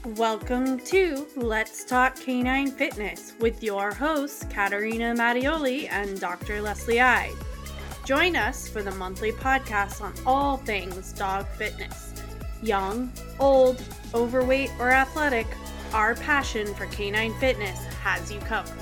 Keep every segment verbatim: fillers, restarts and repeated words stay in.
Welcome to Let's Talk Canine Fitness with your hosts, Katerina Mattioli and Doctor Leslie I. Join us for the monthly podcast on all things dog fitness. Young, old, overweight, or athletic, our passion for canine fitness has you covered.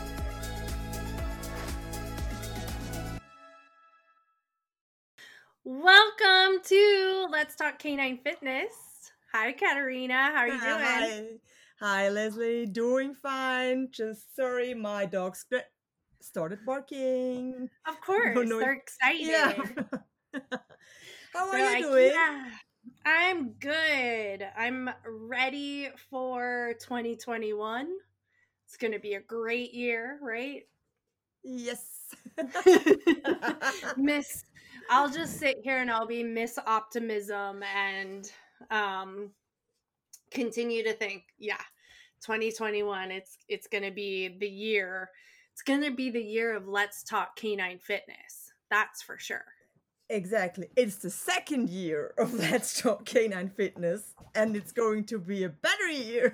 Welcome to Let's Talk Canine Fitness. Hi, Katerina. How are you doing? Hi, hi, Leslie. Doing fine. Just sorry, my dog st- started barking. Of course, Don't know they're if- excited. Yeah. How are They're you like, doing? yeah, I'm good. I'm ready for twenty twenty-one. It's going to be a great year, right? Yes. Miss, I'll just sit here and I'll be Miss Optimism and um, continue to think, yeah, twenty twenty-one. It's it's going to be the year. It's going to be the year of Let's Talk Canine Fitness. That's for sure. Exactly. It's the second year of Let's Talk Canine Fitness, and it's going to be a better year.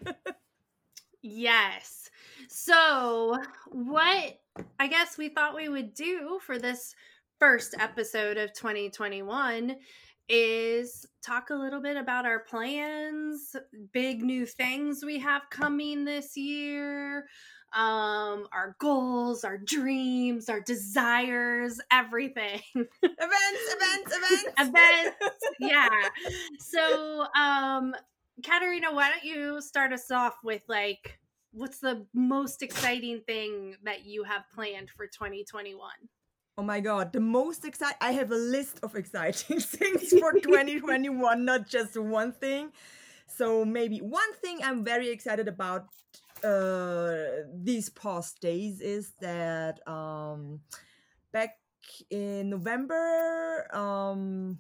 Yes. So, what I guess we thought we would do for this first episode of twenty twenty-one is talk a little bit about our plans, big new things we have coming this year, um, our goals, our dreams, our desires, everything. events, events, events. Events. Yeah. So, um, Katerina, why don't you start us off with like, what's the most exciting thing that you have planned for twenty twenty-one? Oh my god, the most exciting. I have a list of exciting things for twenty twenty-one, not just one thing. So maybe one thing I'm very excited about uh these past days is that um back in November um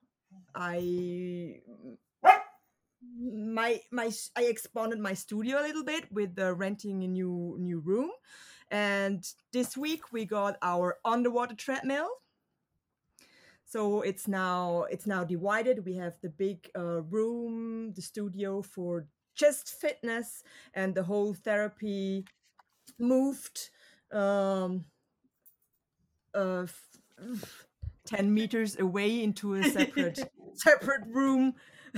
I my my I expanded my studio a little bit with uh, renting a new new room, and this week we got our underwater treadmill. So it's now it's now divided. We have the big uh, room, the studio for just fitness, and the whole therapy moved um, uh, f- ten meters away into a separate separate room.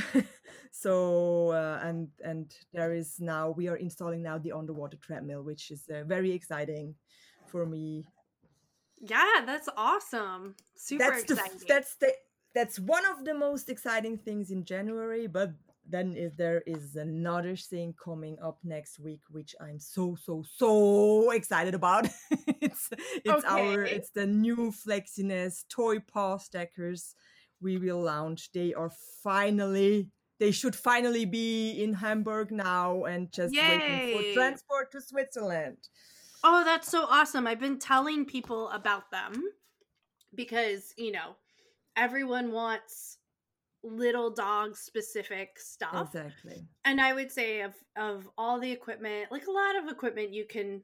So uh, and and there is now we are installing now the underwater treadmill, which is uh, very exciting for me. Yeah, that's awesome. Super That's the exciting. that's the that's one of the most exciting things in January. But then is there is another thing coming up next week, which I'm so so so excited about. it's it's our Okay. it's the new Flexiness toy paw stackers we will launch. They are finally they should finally be in Hamburg now and just waiting for Yay. transport to Switzerland. Oh, that's so awesome. I've been telling people about them because, you know, everyone wants little dog specific stuff. Exactly. And I would say of of all the equipment, like a lot of equipment you can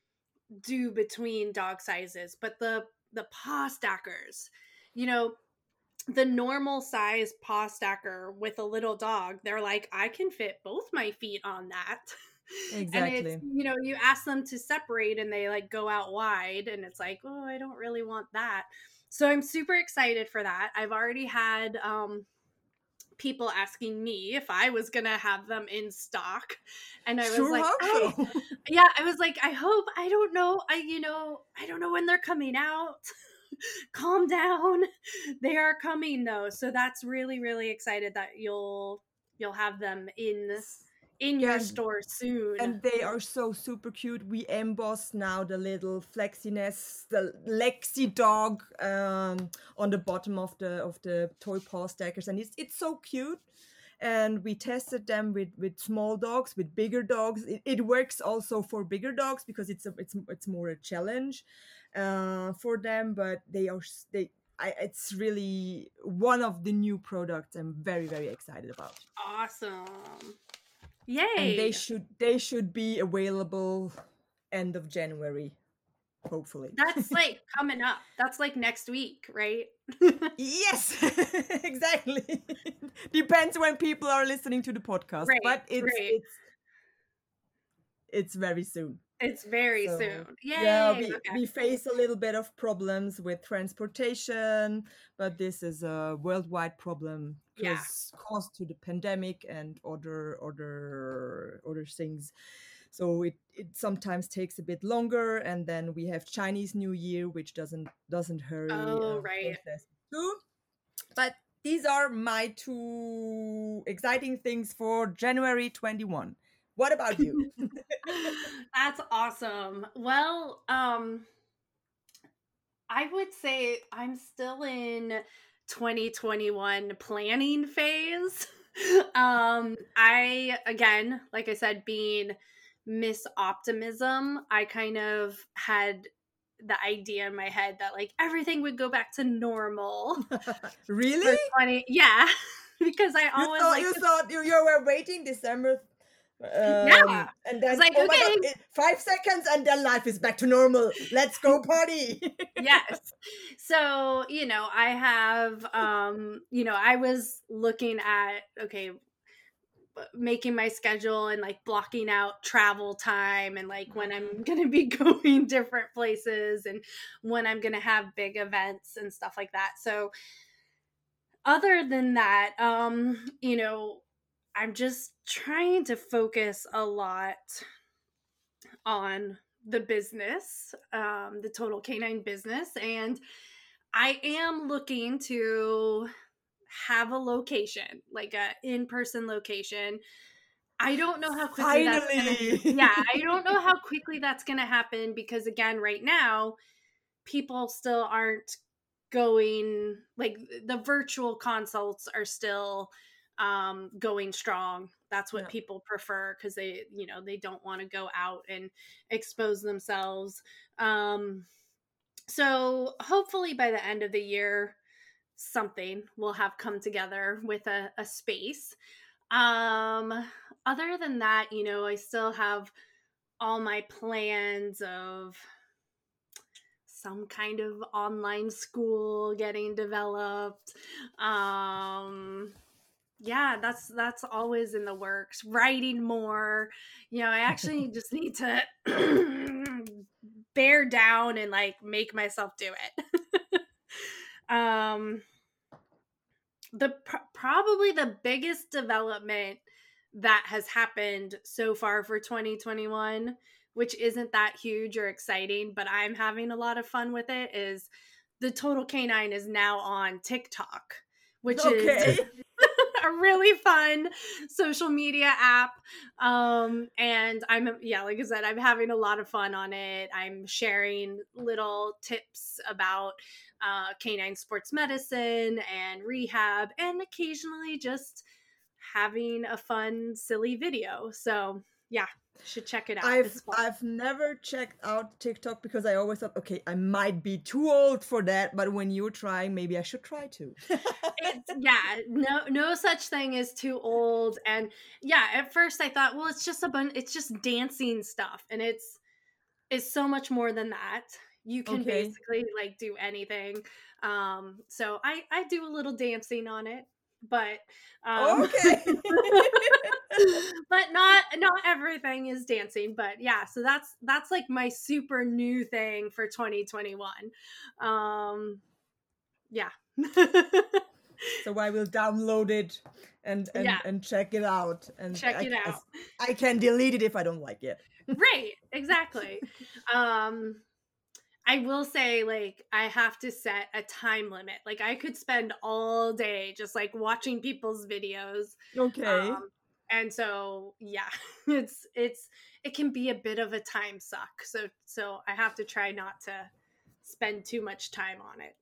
do between dog sizes, but the the paw stackers, you know, the normal size paw stacker with a little dog, they're like, I can fit both my feet on that. And it's, Exactly. you know, you ask them to separate and they like go out wide and it's like, oh, I don't really want that. So I'm super excited for that. I've already had um people asking me if I was gonna have them in stock, and I was Sure like, hope I, so. yeah, I was like, I hope. I don't know. I, you know, I don't know when they're coming out. Calm down. They are coming though, so that's really, really excited that you'll you'll have them in in Yeah, your and, store soon. and they are so super cute. We emboss now the little Flexiness, the Lexi dog um, on the bottom of the of the toy paw stackers, and it's it's so cute. And we tested them with with small dogs, with bigger dogs. It, it works also for bigger dogs because it's a it's it's more a challenge uh, for them. But they are s- they. I, it's really one of the new products I'm very very excited about. Awesome. And they Yay. should they should be available end of January. hopefully. That's like coming up. That's like next week, right? Yes, exactly. Depends when people are listening to the podcast, Right, but it's right. it's it's very soon. It's very So soon. yeah, Yay. we Okay. we face a little bit of problems with transportation, but this is a worldwide problem Yeah. because caused to the pandemic and other other other things. So it it sometimes takes a bit longer, and then we have Chinese New Year, which doesn't doesn't hurry Oh, uh, right. process too. But these are my two exciting things for January twenty-one. What about you? That's awesome. Well, um, I would say I'm still in twenty twenty-one planning phase. um, I, again, like I said, being Miss Optimism, I kind of had the idea in my head that like everything would go back to normal Really? for twenty. Yeah. Because I You always thought like you to, thought you, you were waiting December, yeah. um, and I was then like, oh my god, okay, it, five seconds and then life is back to normal. Let's go party. yes. So, you know, I have um, you know, I was looking at okay, making my schedule and like blocking out travel time and like when I'm going to be going different places and when I'm going to have big events and stuff like that. So, other than that, um, you know, I'm just trying to focus a lot on the business, um, the Total Canine business. And I am looking to have a location, like a in-person location. I don't know how quickly that's gonna Finally. yeah, I don't know how quickly that's gonna happen because again, right now, people still aren't going like the virtual consults are still um going strong. That's what Yeah. people prefer because they, you know, they don't want to go out and expose themselves. Um so hopefully by the end of the year something will have come together with a, a space. Um other than that, you know, I still have all my plans of some kind of online school getting developed. Um yeah, that's that's always in the works. Writing more. You know, I actually just need to bear down and like make myself do it. um the pr- probably the biggest development that has happened so far for twenty twenty-one, which isn't that huge or exciting, but I'm having a lot of fun with it, is the Total Canine is now on TikTok, which is Okay. a really fun social media app. Um, and I'm, yeah, like I said, I'm having a lot of fun on it. I'm sharing little tips about uh, canine sports medicine and rehab, and occasionally just having a fun, silly video. So, yeah, should check it out. I've It's fun. I've never checked out TikTok because I always thought, okay, I might be too old for that, but when you're trying, maybe I should try to. It's, yeah, no no such thing as too old. And yeah, at first I thought, well, it's just a bun it's just dancing stuff, and it's it's so much more than that. You can Okay. basically like do anything. Um so I I do a little dancing on it, but um Okay. but not not everything is dancing. But yeah, so that's that's like my super new thing for twenty twenty-one. Um yeah. So I will download it and and Yeah, and check it out, and check I it I, out. I can delete it if I don't like it. Right, exactly. um I will say, like, I have to set a time limit. Like, I could spend all day just like watching people's videos. Okay. Um, and so, yeah, it's it's it can be a bit of a time suck. So so I have to try not to spend too much time on it.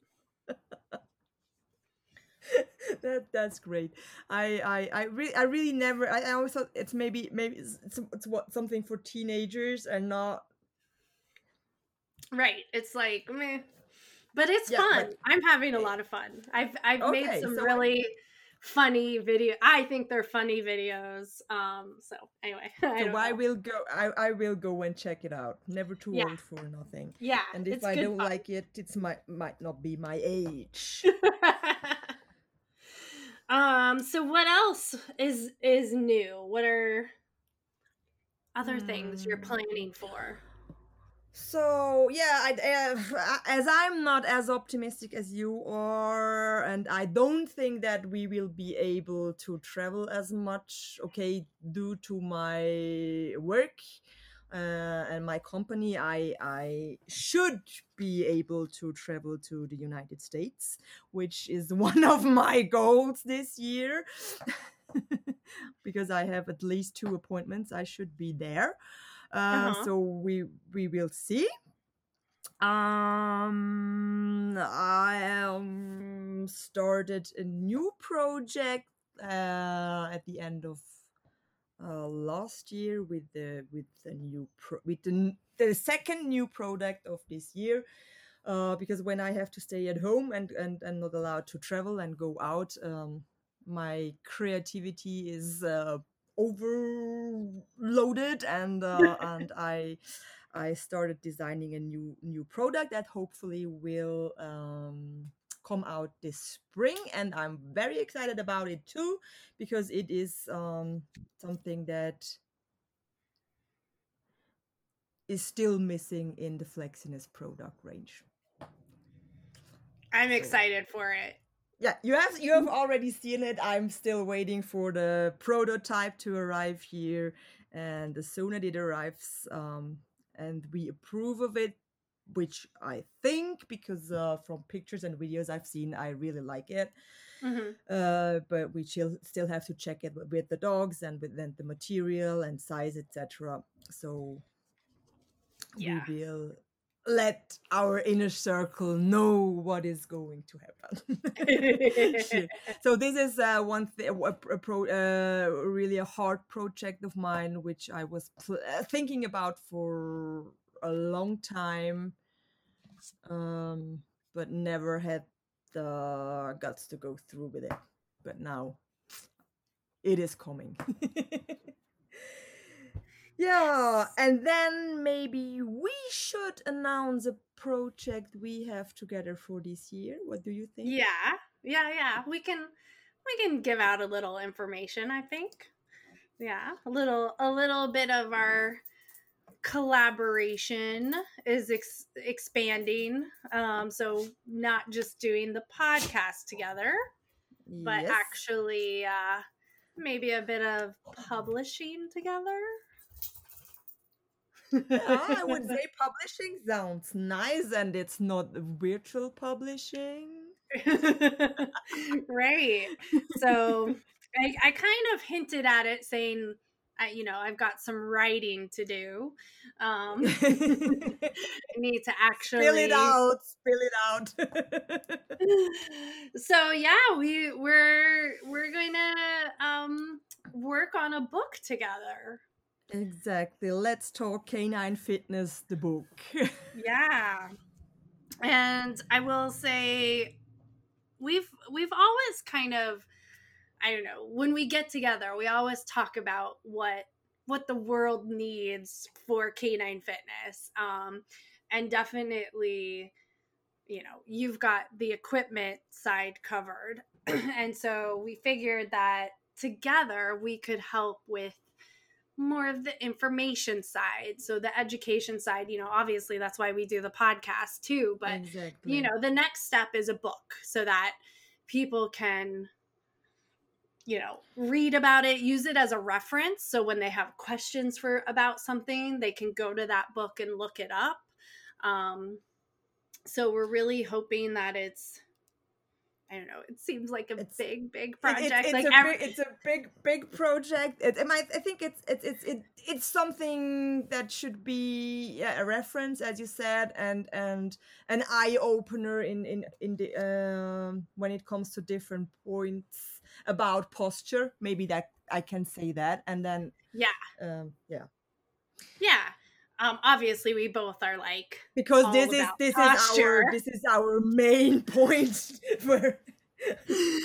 that that's great. I I I really I really never. I, I always thought it's maybe maybe it's, it's, it's what something for teenagers and not. Right. It's like, meh. But it's Yeah, fun. but I'm having a lot of fun. I've I've made okay. some So I, really funny video. I think they're funny videos. Um, so anyway, I So don't I know. will go. I, I will go and check it out. Never too Yeah. old for nothing. Yeah, And if it's I good don't fun. like it, it's my might not be my age. um. So what else is is new? What are other things you're Hmm. planning for? So yeah, I, uh, as I'm not as optimistic as you are, and I don't think that we will be able to travel as much. Okay, due to my work uh, and my company, I I should be able to travel to the United States, which is one of my goals this year. Because I have at least two appointments, I should be there. Uh, Uh-huh. so we we will see. Um, I um, started a new project uh, at the end of uh, last year with the with the new pro- with the, n- the second new product of this year. Uh, because when I have to stay at home and, and, and not allowed to travel and go out, um, my creativity is uh, overloaded, and uh, and I I started designing a new new product that hopefully will um, come out this spring, and I'm very excited about it too, because it is um, something that is still missing in the Flexiness product range. I'm So- excited for it. Yeah, you have you have already seen it. I'm still waiting for the prototype to arrive here, and as soon as it arrives, um, and we approve of it, which I think, because uh, from pictures and videos I've seen, I really like it. Mhm. Uh, but we still still have to check it with the dogs and with then the material and size, et cetera. So Yeah. we will let our inner circle know what is going to happen. Sure. So this is uh, one thing, a, a pro, uh, really a hard project of mine, which I was pl- uh, thinking about for a long time, um, but never had the guts to go through with it. But now it is coming. Yeah, and then maybe we should announce a project we have together for this year. What do you think? Yeah. Yeah, yeah. We can we can give out a little information, I think. Yeah, a little a little bit of our collaboration is ex- expanding. Um so not just doing the podcast together, but Yes. actually uh maybe a bit of publishing together. Yeah, I would say publishing sounds nice, and it's not virtual publishing. Right. So I, I kind of hinted at it, saying, I, you know, I've got some writing to do. Um, I need to actually Spill it out. Spill it out. So yeah, we we're we're going to um, work on a book together. Exactly. Let's talk Canine Fitness, the book. Yeah, and I will say we've we've always kind of, I don't know, when we get together, we always talk about what what the world needs for canine fitness. Um, and definitely, you know, you've got the equipment side covered. And so we figured that together we could help with more of the information side. So the education side, you know, obviously that's why we do the podcast too. But, Exactly. you know, the next step is a book so that people can, you know, read about it, use it as a reference. So when they have questions for about something, they can go to that book and look it up. Um, so we're really hoping that it's, I don't know, it seems like a It's- big, big It- project. it's, it's like a every- big, it's a big, big project. It, it might, I think it's, it's, it's, it, it's something that should be yeah, a reference, as you said, and and an eye opener in in in the um, when it comes to different points about posture. Maybe that I can say that, and then yeah, um, yeah, yeah. Um, obviously, we both are like because all this is about this posture. is our this is our main point where.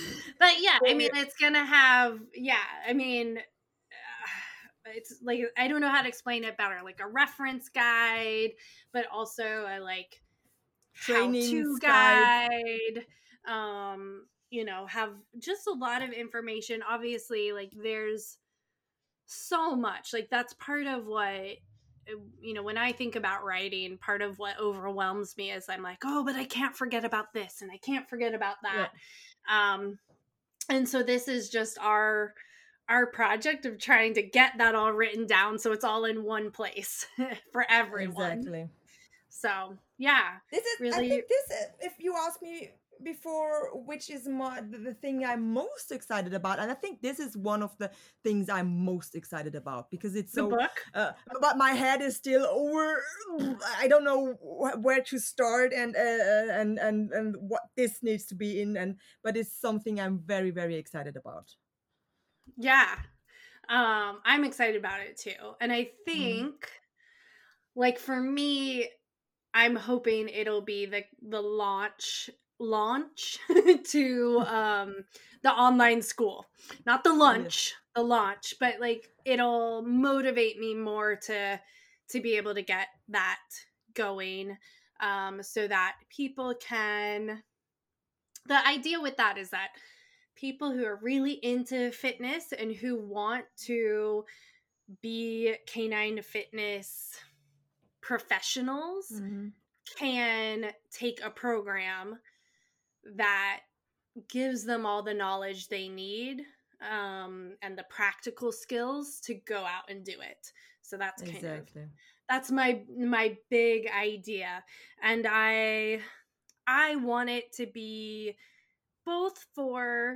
But yeah, I mean, it's gonna have, yeah, I mean, uh, it's like, I don't know how to explain it better, like a reference guide, but also a like Training how-to guide. guide, um, you know, have just a lot of information. Obviously, like there's so much, like that's part of what, you know, when I think about writing, part of what overwhelms me is I'm like, oh, but I can't forget about this and I can't forget about Yeah. that. Um, and so this is just our our project of trying to get that all written down so it's all in one place for everyone. Exactly. So yeah, This is, I really. think this, if you ask me before, which is my, the the thing I'm most excited about, and I think this is one of the things I'm most excited about because it's The so, book. uh, but my head is still over, I don't know wh- where to start and, uh, and, and, and what this needs to be in, and, but it's something I'm very, very excited about. Yeah. Um, I'm excited about it too. And I Mm. think, like for me, I'm hoping it'll be the the launch launch to um the online school. Not the Yes, lunch, the launch, but like it'll motivate me more to to be able to get that going, um so that people can, the idea with that is that people who are really into fitness and who want to be canine fitness professionals mm-hmm. can take a program that gives them all the knowledge they need, um, and the practical skills to go out and do it. So that's kind of, Exactly. that's my my big idea, and I I want it to be both for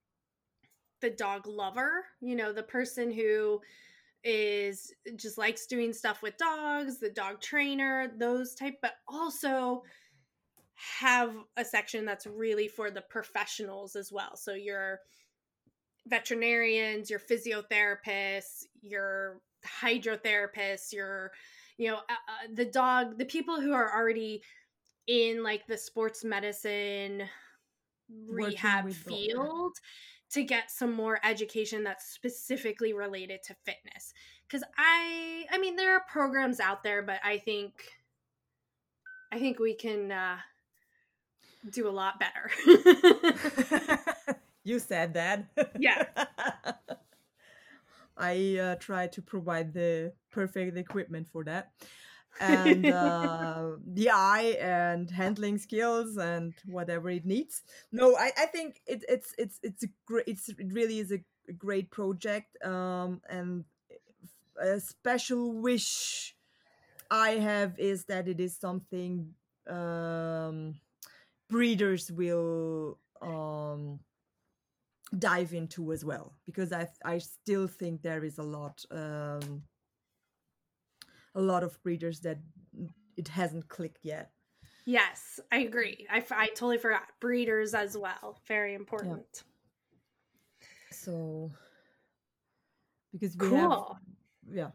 the dog lover, you know, the person who is just likes doing stuff with dogs, the dog trainer, those type, but also have a section that's really for the professionals as well. So your veterinarians, your physiotherapists, your hydrotherapists, your, you know, uh, uh, the dog, the people who are already in like the sports medicine Working rehab with dog. Yeah. field to get some more education that's specifically related to fitness. Because I, I mean, there are programs out there, but I think, I think we can uh, do a lot better. You said that. Yeah. I uh, try to provide the perfect equipment for that. And uh, the eye and handling skills and whatever it needs. No, I, I think it, it's it's it's a great it's it really is a, a great project. Um, and a special wish I have is that it is something um, breeders will um, dive into as well, because I I still think there is a lot um, a lot of breeders that it hasn't clicked yet. Yes, I agree. I, f- I totally forgot. Breeders as well. Very Yeah. important. So because we have, Cool. yeah.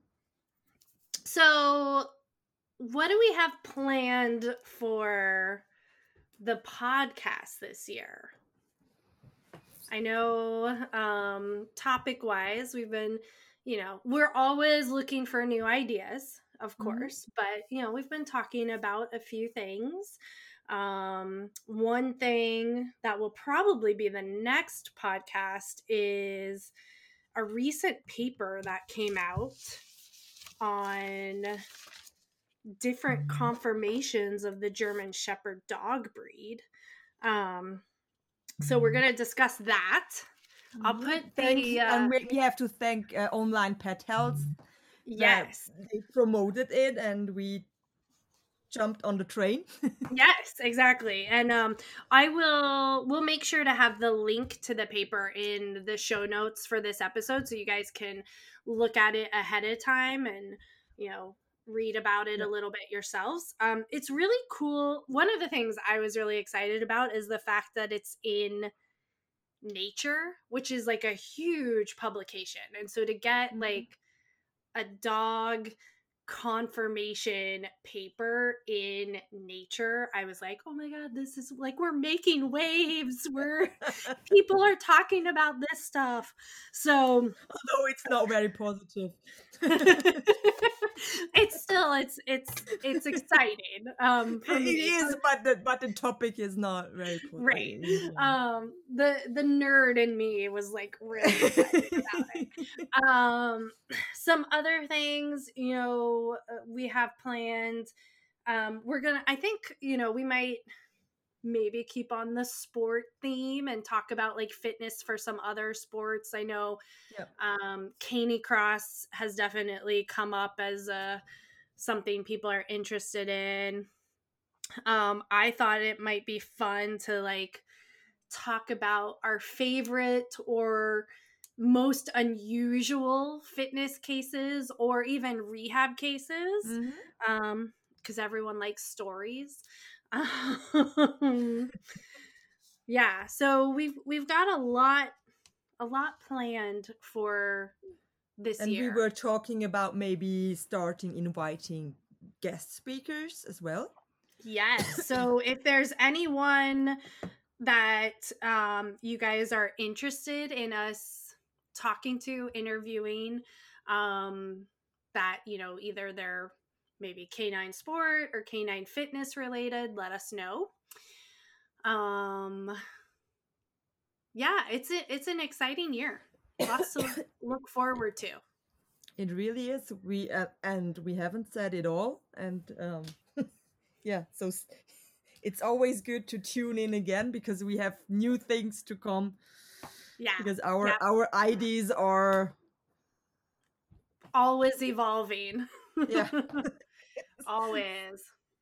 So, what do we have planned for the podcast this year? I know, um, topic wise, we've been, you know, we're always looking for new ideas, of Mhm. course, but, you know, we've been talking about a few things. Um, one thing that will probably be the next podcast is a recent paper that came out on different conformations of the German Shepherd dog breed. Um, so we're going to discuss that. I'll put Thank the you. uh, And we we have to thank uh, Online Pet Health that yes, they promoted it and we jumped on the train. yes, exactly. And um, I will we'll make sure to have the link to the paper in the show notes for this episode, so you guys can look at it ahead of time and, you know, read about it Yeah. a little bit yourselves. Um, it's really cool. One of the things I was really excited about is the fact that it's in Nature, which is like a huge publication, and so to get like a dog confirmation paper in Nature, I was like, oh my God, this is like, we're making waves. We're people are talking about this stuff. So although it's not very positive. it's still it's it's it's exciting. Um for it me. is, but the but the topic is not very positive. Right. Yeah. Um the the nerd in me was like really excited about it. Um some other things, you know, we have planned. Um we're gonna I think, you know, we might maybe keep on the sport theme and talk about like fitness for some other sports. I know Yep. um canicross has definitely come up as a something people are interested in. um I thought it might be fun to like talk about our favorite or most unusual fitness cases or even rehab cases. Mm-hmm. um because everyone likes stories. um, yeah, so we've we've got a lot a lot planned for this And year. we were talking about maybe starting inviting guest speakers as well. Yes. So if there's anyone that um, you guys are interested in us talking to, interviewing, um, that, you know, either they're maybe canine sport or canine fitness related, let us know. Um, yeah, it's a, it's an exciting year. Lots to look forward to. It really is. We uh, and we haven't said it all, and um, yeah, so s- it's always good to tune in again because we have new things to come. Yeah, Because our yeah. our ideas are always evolving. yeah. Always.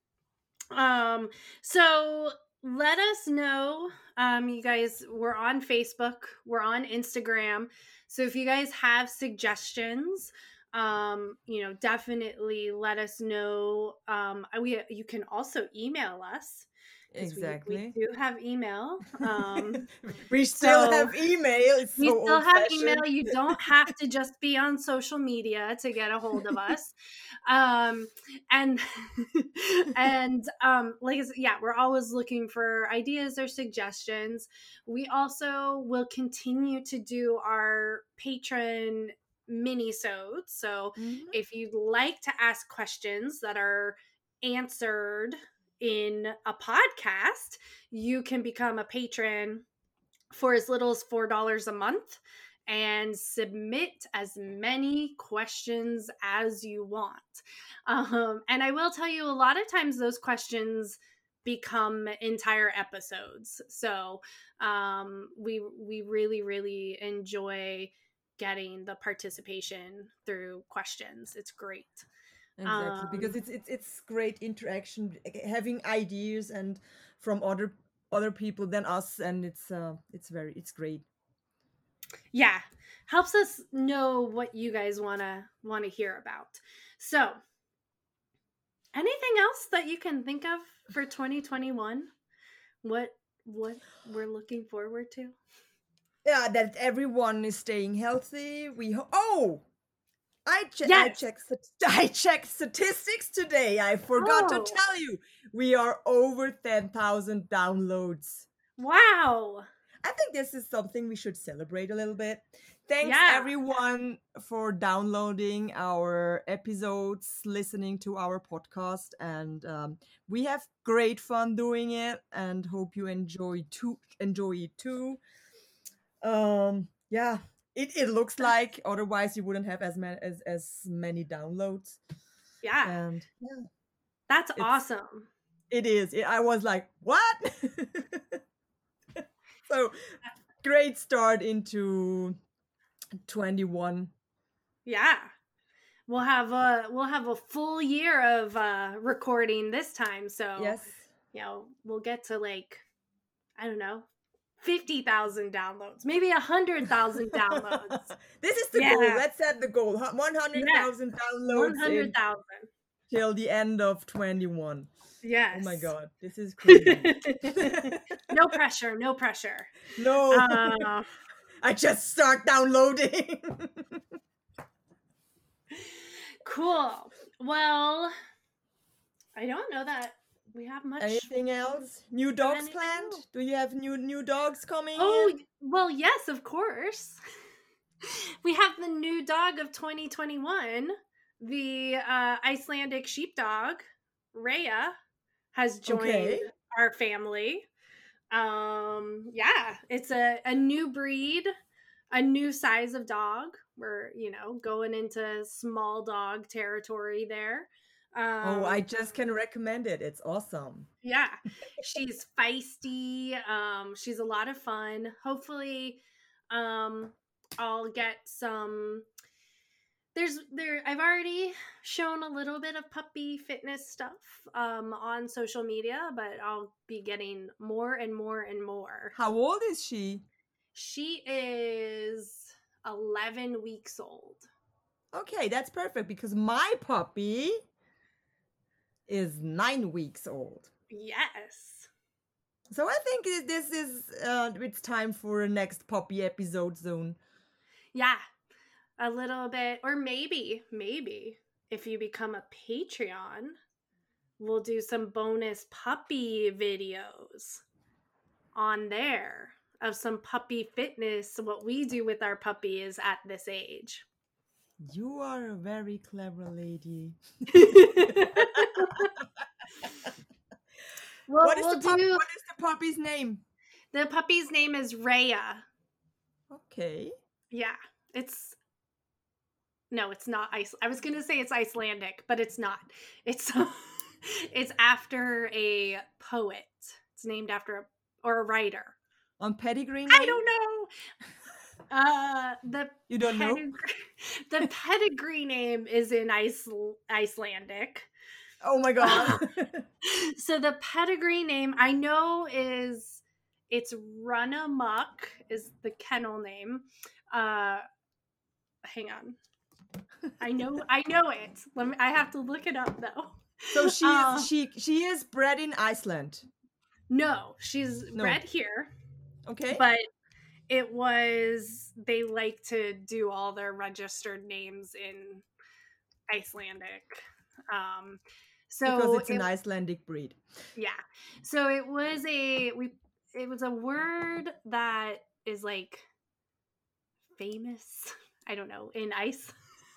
Um, so let us know. Um, you guys, we're on Facebook, we're on Instagram. So if you guys have suggestions, um, you know, definitely let us know. Um, we you can also email us. Exactly. We, we do have email. Um, we still so have email. It's we so still have email. old-fashioned. You don't have to just be on social media to get a hold of us. Um, and and um, like I said, yeah, we're always looking for ideas or suggestions. We also will continue to do our patron mini-sodes. So Mhm. if you'd like to ask questions that are answered in a podcast, you can become a patron for as little as four dollars a month and submit as many questions as you want. Um, and I will tell you, a lot of times those questions become entire episodes. So um, we we really really enjoy getting the participation through questions. It's great. Exactly, Um, because it's it's it's great interaction, having ideas and from other other people than us, and it's uh it's very it's great. yeah, helps us know what you guys want to want to hear about. So anything else that you can think of for twenty twenty-one? What what we're looking forward to? Yeah, that everyone is staying healthy. We ho- oh, I che- I Yes. checked I checked statistics today. I forgot Oh. to tell you, we are over ten thousand downloads. Wow. I think this is something we should celebrate a little bit. Thanks Yeah. everyone for downloading our episodes, listening to our podcast, and um, we have great fun doing it, and hope you enjoy too. Enjoy it too. Um, yeah, it, it looks like otherwise you wouldn't have as many as as many downloads. Yeah. And yeah, That's it's, awesome. It is. It, I was like, what? So great start into twenty-one. Yeah. We'll have a we'll have a full year of uh recording this time. So Yes. you know, we'll get to like, I don't know, fifty thousand downloads, maybe a hundred thousand downloads. This is the Yeah. goal. Let's set the goal. one hundred thousand Yes. downloads one hundred thousand. till the end of twenty-one. Yes. Oh my God. This is crazy. No pressure. No pressure. No. Uh, I just start downloading. Cool. Well, I don't know that we have much. Anything else? New dogs anything planned? else. Do you have new new dogs coming Oh, in? well, yes, of course. We have the new dog of twenty twenty-one. The uh, Icelandic sheepdog, Rhea, has joined Okay. our family. Um, yeah, it's a, a new breed, a new size of dog. We're, you know, going into small dog territory there. Um, Oh, I just can recommend it. It's awesome. yeah, she's feisty. Um, she's a lot of fun. Hopefully, um, I'll get some. There's there. I've already shown a little bit of puppy fitness stuff um, on social media, but I'll be getting more and more and more. How old is she? She is eleven weeks old. Okay, that's perfect because my puppy is nine weeks old. Yes. So I think it- this is uh, it's time for a next puppy episode soon. Yeah. A little bit, or maybe, maybe if you become a Patreon, we'll do some bonus puppy videos on there of some puppy fitness, what we do with our puppies at this age. You are a very clever lady. Well, what is we'll the pup- do. What is the puppy's name? The puppy's name is Rhea. Okay. Yeah, it's no, it's not Ice. I was gonna say it's Icelandic, but it's not. It's it's after a poet. It's named after a or a writer. On pedigree name? I don't know. Uh, the You don't know? pedigr- the pedigree name is in Ice- Icelandic. Oh my god. So the pedigree name I know is it's Runamuck is the kennel name. Uh, hang on. I know I know it. Let me I have to look it up though. So she Uh, is she she is bred in Iceland. No, she's No. bred here. Okay. But it was they like to do all their registered names in Icelandic. Um so because it's an it, Icelandic breed. yeah. So it was a we it was a word that is like famous. I don't know, in ice.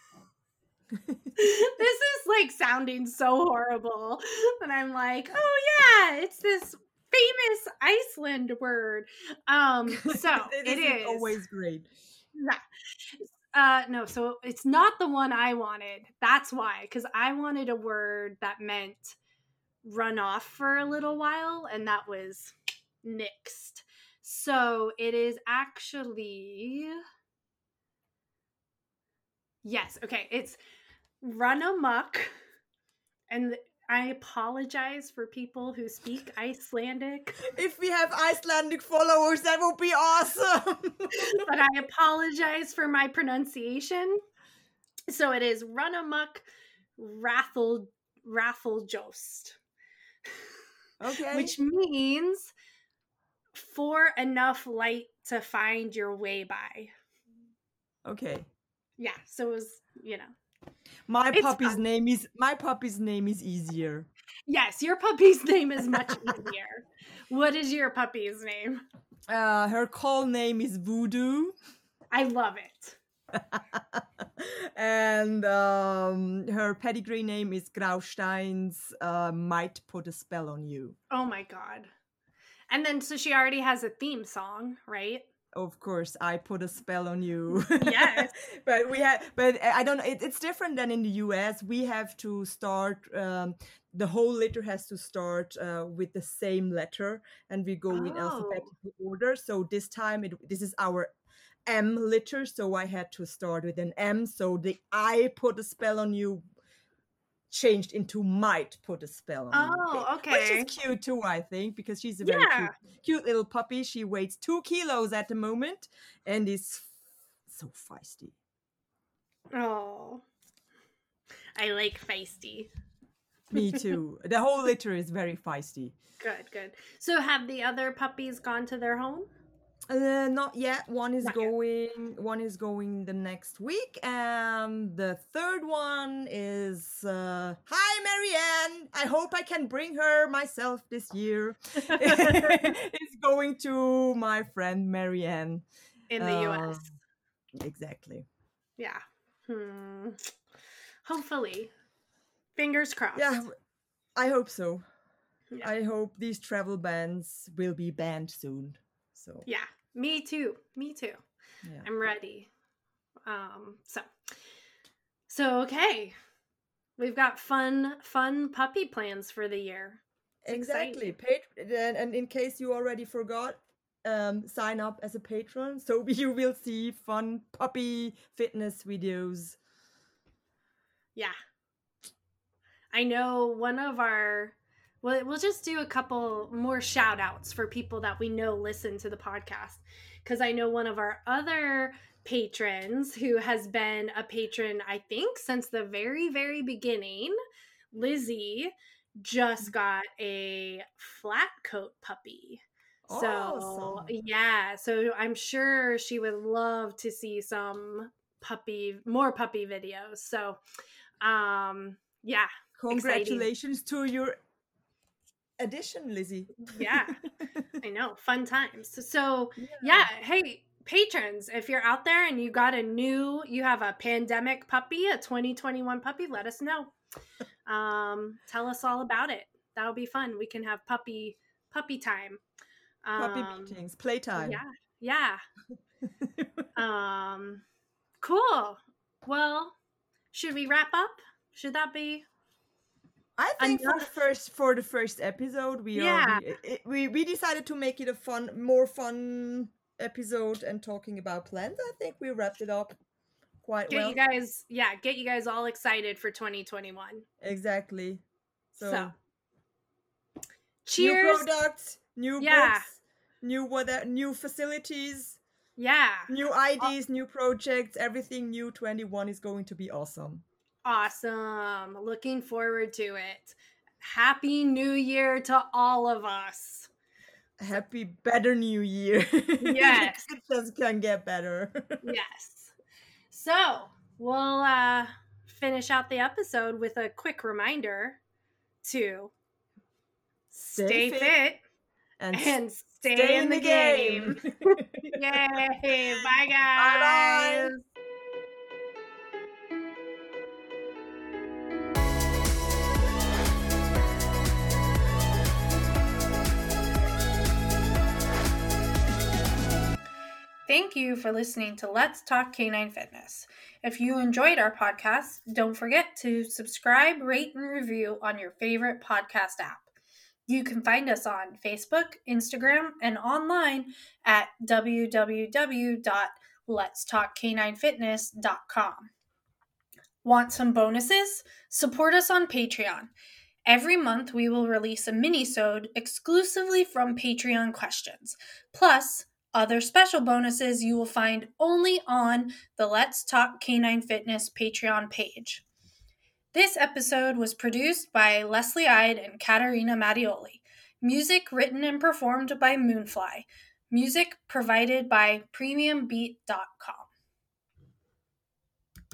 This is like sounding so horrible. And I'm like, oh yeah, it's this famous Iceland word. Um, so it is always great. Yeah. Uh, no, so it's not the one I wanted. That's why, because I wanted a word that meant run off for a little while, and that was nixed. So it is actually. Yes, okay, it's run amok. And I apologize for people who speak Icelandic. If we have Icelandic followers, that would be awesome. But I apologize for my pronunciation. So it is run amok rathel rafflejost. Okay. Which means for enough light to find your way by. Okay. Yeah, so it was, you know. My It's puppy's fun. name is my puppy's name is easier. Yes, your puppy's name is much easier. What is your puppy's name? Uh, her call name is Voodoo. I love it. And um, her pedigree name is Graustein's uh, Might Put a Spell on You. Oh my god. And then so she already has a theme song, right? Of course, I put a spell on you. Yes. But we have, but I don't know. It, it's different than in the U S. We have to start. Um, the whole litter has to start uh, with the same letter, and we go in Oh. alphabetical order. So this time, it this is our M litter. So I had to start with an M. So the I put a spell on you changed into might put a spell on you. Oh, Which okay. is cute too, I think, because she's a very Yeah. cute, cute little puppy. She weighs two kilos at the moment and is so feisty. Oh. I like feisty. Me too. The whole litter is very feisty. Good, good. So have the other puppies gone to their home? Uh, not yet. One is Not yet. going. One is going the next week, and the third one is. Uh, Hi, Marianne. I hope I can bring her myself this year. It's going to my friend Marianne In the U S. Uh, exactly. Yeah. Hmm. Hopefully. Fingers crossed. Yeah, I hope so. Yeah. I hope these travel bans will be banned soon. So Yeah. Me too. Me too. yeah. I'm ready. Um, so so okay. We've got fun, fun puppy plans for the year. It's Exactly. exciting. Pat- and, and in case you already forgot, um, sign up as a patron so you will see fun puppy fitness videos. Yeah. I know one of our well, we'll just do a couple more shout outs for people that we know listen to the podcast. Because I know one of our other patrons who has been a patron, I think, since the very, very beginning, Lizzie, just got a flat coat puppy. So, Awesome. yeah, so I'm sure she would love to see some puppy, more puppy videos. So, um, yeah, Congratulations exciting. To your addition, Lizzie. Yeah, I know. Fun times. So, so yeah. yeah, hey, patrons, if you're out there and you got a new, you have a pandemic puppy, a twenty twenty-one puppy, let us know. Um, tell us all about it. That'll be fun. We can have puppy puppy time. Puppy Um, meetings, playtime. Yeah, yeah. um, cool. Well, should we wrap up? Should that be? I think enough? for the first for the first episode, we yeah. are we, we we decided to make it a fun, more fun episode and talking about plans. I think we wrapped it up quite get well. you guys, yeah, get you guys all excited for twenty twenty-one. Exactly. So, so. Cheers. New products, new yeah. books, new what new facilities. Yeah. New ideas, oh. new projects, everything new twenty-one is going to be awesome. Awesome. Looking forward to it. Happy New Year to all of us. Happy better New Year. Yes. It just can get better. Yes. So we'll uh, finish out the episode with a quick reminder to stay, stay fit, fit and, and stay, stay in, in the game. game. Yay. Bye, guys. Bye-bye. Thank you for listening to Let's Talk Canine Fitness. If you enjoyed our podcast, don't forget to subscribe, rate, and review on your favorite podcast app. You can find us on Facebook, Instagram, and online at w w w dot lets talk canine fitness dot com. Want some bonuses? Support us on Patreon. Every month we will release a mini-sode exclusively from Patreon questions. Plus, other special bonuses you will find only on the Let's Talk Canine Fitness Patreon page. This episode was produced by Leslie Ide and Katarina Mattioli. Music written and performed by Moonfly. Music provided by premium beat dot com.